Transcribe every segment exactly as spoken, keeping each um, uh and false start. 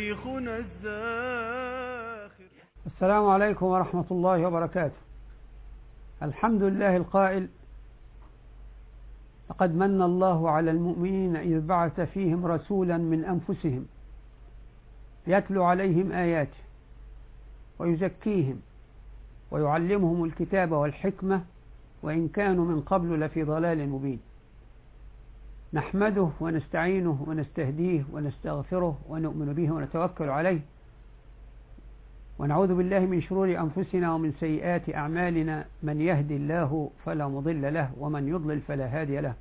السلام عليكم ورحمة الله وبركاته. الحمد لله القائل: لقد من الله على المؤمنين إذ بعث فيهم رسولا من أنفسهم يتلو عليهم آياته ويزكيهم ويعلمهم الكتاب والحكمة وإن كانوا من قبل لفي ضلال مبين. نحمده ونستعينه ونستهديه ونستغفره ونؤمن به ونتوكل عليه، ونعوذ بالله من شرور أنفسنا ومن سيئات أعمالنا، من يهدي الله فلا مضل له ومن يضلل فلا هادي له.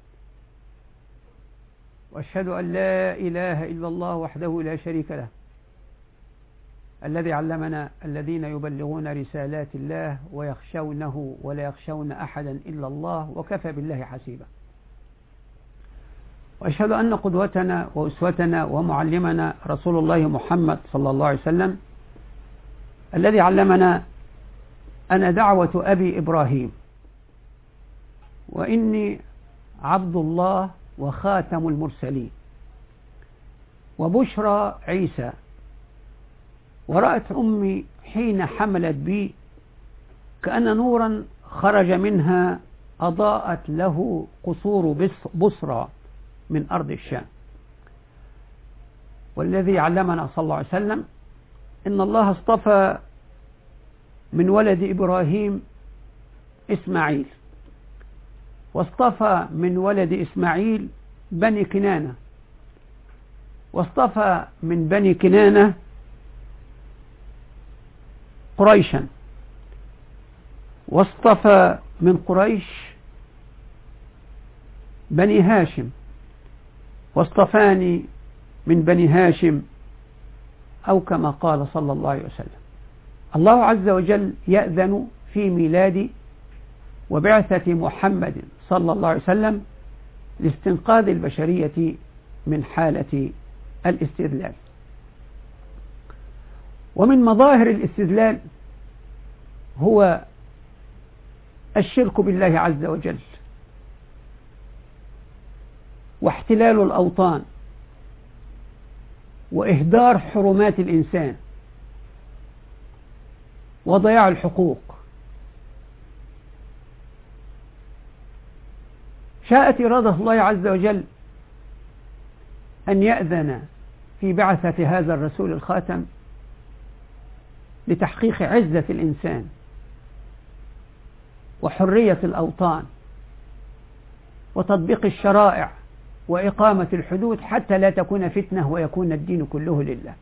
وأشهد أن لا إله إلا الله وحده لا شريك له، الذي علمنا الذين يبلغون رسالات الله ويخشونه ولا يخشون أحدا إلا الله وكفى بالله حسيبا. وأشهد أن قدوتنا وأسوتنا ومعلمنا رسول الله محمد صلى الله عليه وسلم، الذي علمنا أنا دعوة أبي إبراهيم وإني عبد الله وخاتم المرسلين وبشرى عيسى. ورأت أمي حين حملت بي كأن نورا خرج منها أضاءت له قصور بصرى من أرض الشام. والذي علمنا صلى الله عليه وسلم إن الله اصطفى من ولد إبراهيم إسماعيل، واصطفى من ولد إسماعيل بني كنانة، واصطفى من بني كنانة قريشا، واصطفى من قريش بني هاشم، واصطفاني من بني هاشم، أو كما قال صلى الله عليه وسلم. الله عز وجل يأذن في ميلاد وبعثة محمد صلى الله عليه وسلم لاستنقاذ البشرية من حالة الاستذلال. ومن مظاهر الاستذلال هو الشرك بالله عز وجل، واحتلال الأوطان، وإهدار حرمات الإنسان، وضياع الحقوق. شاءت إرادة الله عز وجل أن يأذن في بعثة هذا الرسول الخاتم لتحقيق عزة الإنسان وحرية الأوطان وتطبيق الشرائع وإقامة الحدود حتى لا تكون فتنة ويكون الدين كله لله.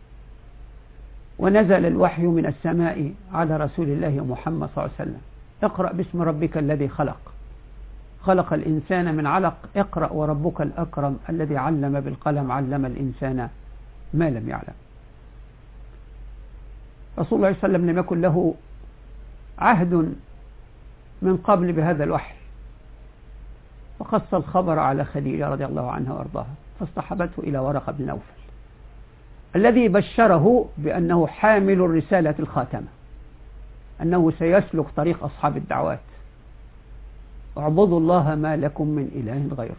ونزل الوحي من السماء على رسول الله محمد صلى الله عليه وسلم: اقرأ باسم ربك الذي خلق، خلق الإنسان من علق، اقرأ وربك الأكرم الذي علم بالقلم، علم الإنسان ما لم يعلم. رسول الله صلى الله عليه وسلم لم يكن له عهد من قبل بهذا الوحي، وقص الخبر على خديجة رضي الله عنها وارضاها، فاصطحبته إلى ورقة بن نوفل الذي بشره بأنه حامل الرسالة الخاتمة، أنه سيسلك طريق أصحاب الدعوات، اعبدوا الله ما لكم من إله غيره.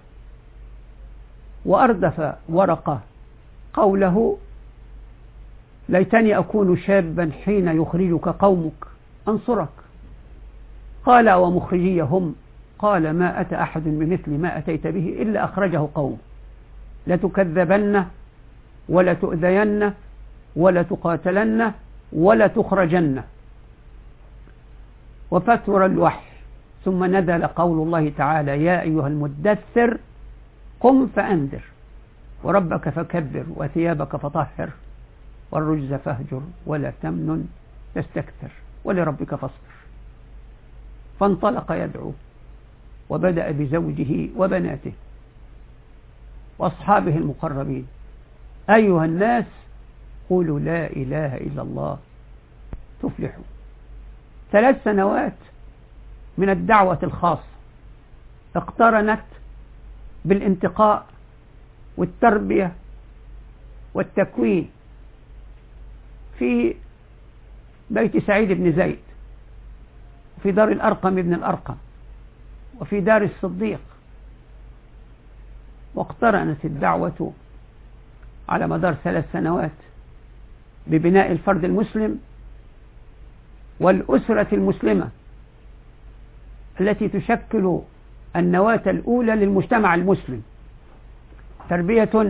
وأردف ورقة قوله: ليتني أكون شابا حين يخرجك قومك أنصرك. قال: ومخرجي هم؟ قال: ما أتى أحد بمثل ما أتيت به إلا أخرجه قوم، لتكذبن ولا تؤذين ولا تقاتلن ولا تخرجن. وفتر الوحي، ثم نزل قول الله تعالى: يا أيها المدثر قم فأنذر وربك فكبر وثيابك فطهر والرجز فاهجر ولا تمنن تستكثر ولربك فاصبر. فانطلق يدعو، وبدأ بزوجه وبناته وأصحابه المقربين: أيها الناس قولوا لا إله إلا الله تفلحوا. ثلاث سنوات من الدعوة الخاصة اقترنت بالانتقاء والتربية والتكوين في بيت سعيد بن زيد، وفي دار الأرقم بن الأرقم، وفي دار الصديق. واقترنت الدعوة على مدار ثلاث سنوات ببناء الفرد المسلم والأسرة المسلمة التي تشكل النواة الأولى للمجتمع المسلم، تربية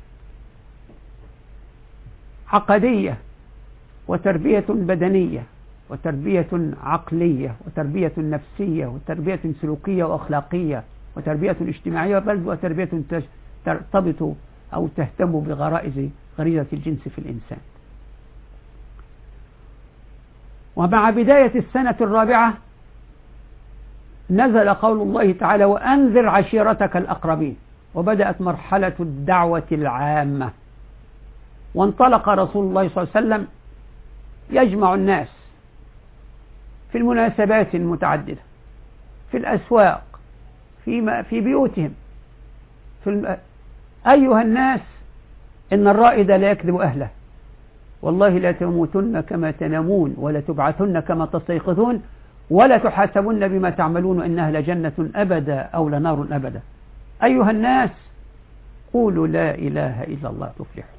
عقدية وتربية بدنية وتربية عقلية وتربية نفسية وتربية سلوكية وأخلاقية وتربية اجتماعية، بل وتربية ترتبط أو تهتم بغرائز غريزة الجنس في الإنسان. ومع بداية السنة الرابعة نزل قول الله تعالى: وأنذر عشيرتك الأقربين، وبدأت مرحلة الدعوة العامة، وانطلق رسول الله صلى الله عليه وسلم يجمع الناس في المناسبات المتعددة، في الأسواق، في في بيوتهم، في الم... أيها الناس، إن الرائد لا يكذب أهله، والله لا تموتن كما تنامون ولا تبعثن كما تستيقظون ولا تحاسبن بما تعملون إنها لجنة أبدا أو لنار أبدا. أيها الناس قولوا لا إله إلا الله تفلحوا.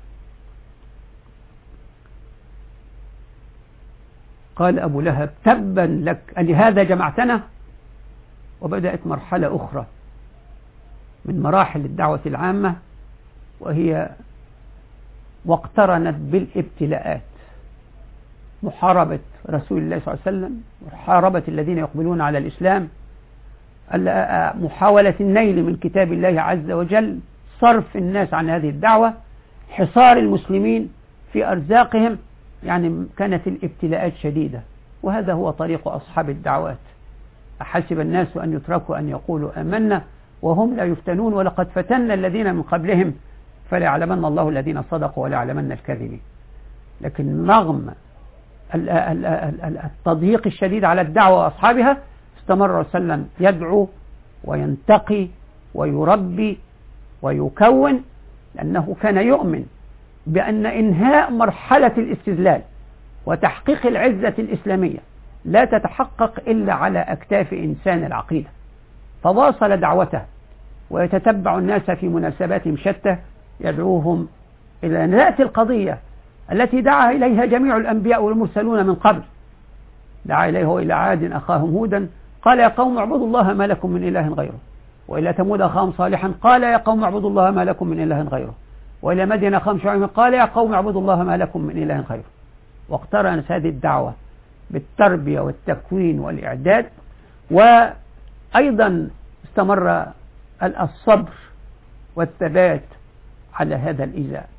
قال أبو لهب: تبا لك، لهذا جمعتنا؟ وبدأت مرحلة أخرى من مراحل الدعوة العامة، وهي واقترنت بالابتلاءات، محاربة رسول الله صلى الله عليه وسلم، محاربة الذين يقبلون على الإسلام، محاولة النيل من كتاب الله عز وجل، صرف الناس عن هذه الدعوة، حصار المسلمين في أرزاقهم، يعني كانت الابتلاءات شديدة. وهذا هو طريق أصحاب الدعوات. أحسب الناس أن يتركوا أن يقولوا آمنا وهم لا يفتنون ولقد فتنا الذين من قبلهم فليعلمن الله الذين صدقوا وليعلمن الكاذبين. لكن رغم التضييق الشديد على الدعوة وأصحابها استمر رسول الله صلى الله عليه وسلم يدعو وينتقي ويربي ويكون، لأنه كان يؤمن بأن إنهاء مرحلة الاستذلال وتحقيق العزة الإسلامية لا تتحقق إلا على أكتاف إنسان العقيدة. فواصل دعوته ويتتبع الناس في مناسبات شتى يدعوهم إلى أن تأتي القضية التي دعا إليها جميع الأنبياء والمرسلون من قبل. دعا إليه وإلى عاد أخاهم هودا قال: يا قوم اعبدوا الله ما لكم من إله غيره. وإلى ثمود أخاهم صالحا قال: يا قوم اعبدوا الله ما لكم من إله غيره. وإلى مدين أخاهم شعيبا قال: يا قوم اعبدوا الله ما لكم من إله غيره. واقترنت هذه الدعوة بالتربية والتكوين والإعداد، وأيضا استمر الصبر والثبات على هذا الإيذاء.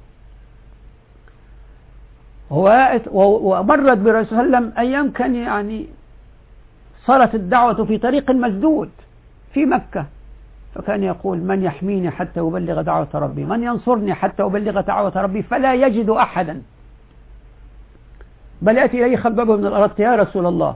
ومرت برسول صلى الله عليه وسلم أيام كان يعني صارت الدعوة في طريق مسدود في مكة، فكان يقول: من يحميني حتى أبلغ دعوة ربي، من ينصرني حتى أبلغ دعوة ربي، فلا يجد أحدا. بل يأتي إليه خباب بن الأرط: يا رسول الله،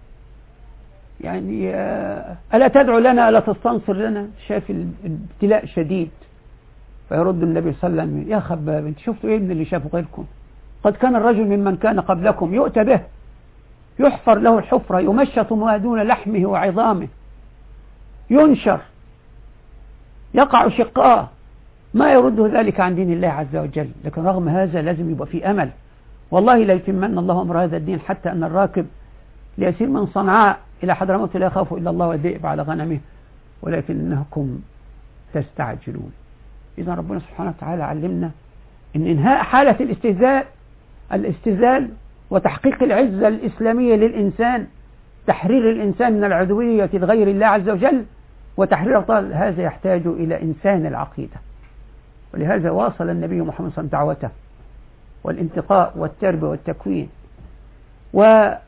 يعني ألا تدعو لنا ألا تستنصر لنا؟ شاف الابتلاء شديد. فيرد النبي صلى الله عليه وسلم: يا خباب، انت شفتوا ايه من اللي شافوا غيركم؟ قد كان الرجل ممن كان قبلكم يؤتى به يحفر له الحفرة يمشط ما دون لحمه وعظامه، ينشر يقع شقاه، ما يرده ذلك عن دين الله عز وجل. لكن رغم هذا لازم يبقى في أمل. والله لا يتمن الله أمر هذا الدين حتى أن الراكب ليسير من صنعاء إلى حضرموت لا يخاف إلا الله والذئب على غنمه ولكنكم تستعجلون. إذا ربنا سبحانه وتعالى علمنا أن إنهاء حالة الاستهزاء الاستزال وتحقيق العزة الإسلامية للإنسان، تحرير الإنسان من العدوية لغير الله عز وجل وتحرير أبطال، هذا يحتاج إلى إنسان العقيدة. ولهذا واصل النبي محمد صلى الله عليه وسلم دعوته والانتقاء والتربية والتكوين. وكانت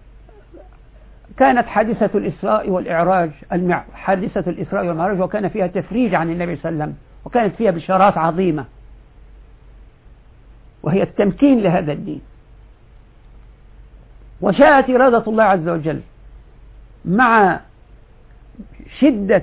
حادثة الإسراء والإعراج المع... حادثة الإسراء والمعراج وكان فيها تفريج عن النبي صلى الله عليه وسلم، وكانت فيها بشارات عظيمة، وهي التمكين لهذا الدين. وشاءت إرادة الله عز وجل مع شدة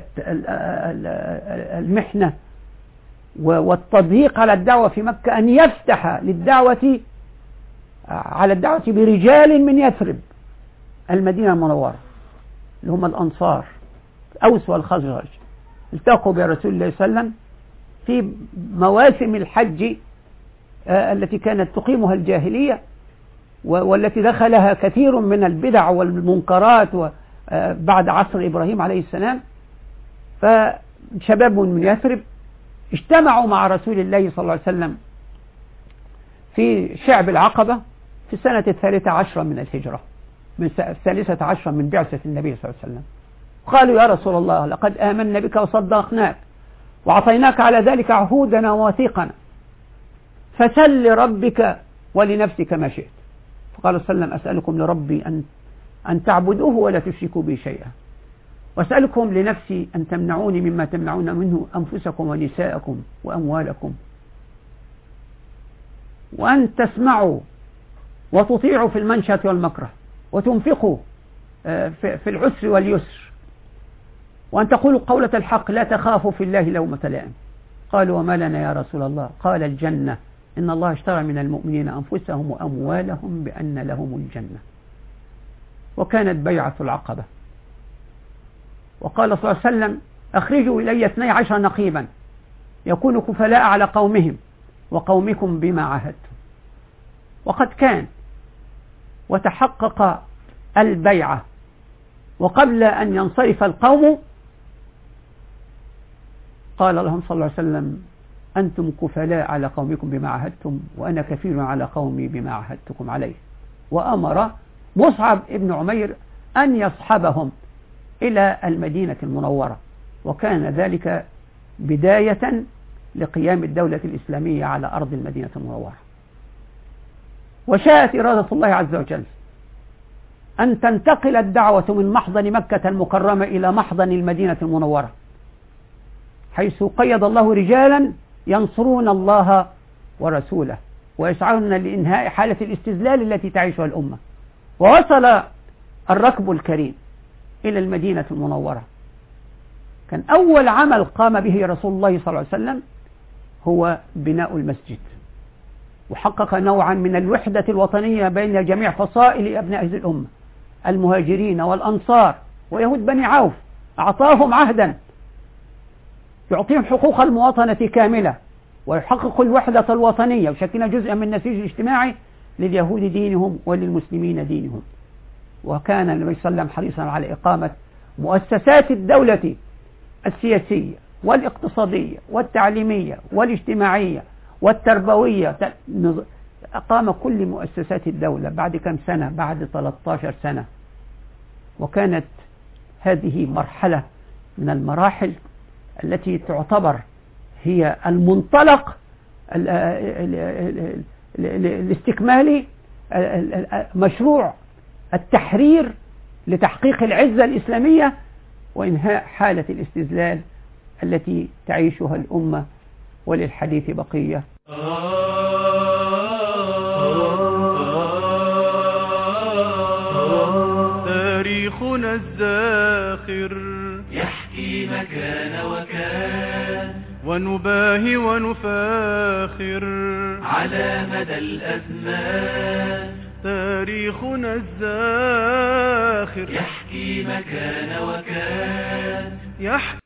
المحنة والتضييق على الدعوة في مكة أن يفتح للدعوة على الدعوة برجال من يثرب المدينة المنورة اللي هم الأنصار أوس والخزرج، التقوا برسول الله صلى الله عليه وسلم في مواسم الحج التي كانت تقيمها الجاهلية، والتي دخلها كثير من البدع والمنكرات بعد عصر إبراهيم عليه السلام. فشباب من يثرب اجتمعوا مع رسول الله صلى الله عليه وسلم في شعب العقبة في السنة الثالثة عشرة من الهجرة، من الثالثة عشرة من بعثة النبي صلى الله عليه وسلم. قالوا يا رسول الله لقد آمنا بك وصدقناك وعطيناك على ذلك عهودنا ووثيقنا، فسل لربك ولنفسك ما شئت. فقال صلى الله عليه وسلم أسألكم لربي أن أن تعبدوه ولا تشركوا به شيئا، وأسألكم لنفسي أن تمنعوني مما تمنعون منه أنفسكم ونساءكم وأموالكم، وأن تسمعوا وتطيعوا في المنشة والمكره، وتنفقوا في العسر واليسر، وأن تقولوا قولة الحق لا تخافوا في الله لومة لائم. قالوا وما لنا يا رسول الله؟ قال الجنة، إن الله اشترى من المؤمنين أنفسهم وأموالهم بأن لهم الجنة. وكانت بيعة العقبة. وقال صلى الله عليه وسلم أخرجوا إلي اثني عشر نقيبا يكون كفلاء على قومهم وقومكم بما عاهدتم. وقد كان وتحقق البيعة، وقبل أن ينصرف القوم قال لهم صلى الله عليه وسلم أنتم كفلاء على قومكم بما عاهدتم وأنا كفيل على قومي بما عاهدتكم عليه. وأمر مصعب ابن عمير أن يصحبهم إلى المدينة المنورة، وكان ذلك بداية لقيام الدولة الإسلامية على أرض المدينة المنورة. وشاءت إرادة الله عز وجل أن تنتقل الدعوة من محضن مكة المكرمة إلى محضن المدينة المنورة، حيث قيد الله رجالا ينصرون الله ورسوله ويسعون لإنهاء حالة الاستذلال التي تعيشها الأمة. ووصل الركب الكريم إلى المدينة المنورة. كان أول عمل قام به رسول الله صلى الله عليه وسلم هو بناء المسجد، وحقق نوعا من الوحدة الوطنية بين جميع فصائل أبناء هذه الأمة، المهاجرين والأنصار ويهود بني عوف. أعطاهم عهدا يعطيهم حقوق المواطنة كاملة ويحقق الوحدة الوطنية، وشكل جزءا من النسيج الاجتماعي لليهود دينهم وللمسلمين دينهم. وكان النبي صلى الله عليه وسلم حريصا على إقامة مؤسسات الدولة السياسية والاقتصادية والتعليمية والاجتماعية والتربوية. أقام كل مؤسسات الدولة بعد كم سنة؟ بعد ثلاثة عشر سنة. وكانت هذه مرحلة من المراحل التي تعتبر هي المنطلق الاستكمالي مشروع التحرير لتحقيق العزة الإسلامية وإنهاء حالة الاستذلال التي تعيشها الأمة. وللحديث بقية. تاريخنا الزاخر يحكي مكان وكان، ونباهي ونفاخر على مدى الأزمان. تاريخنا الزاخر يحكي مكان وكان، يحكي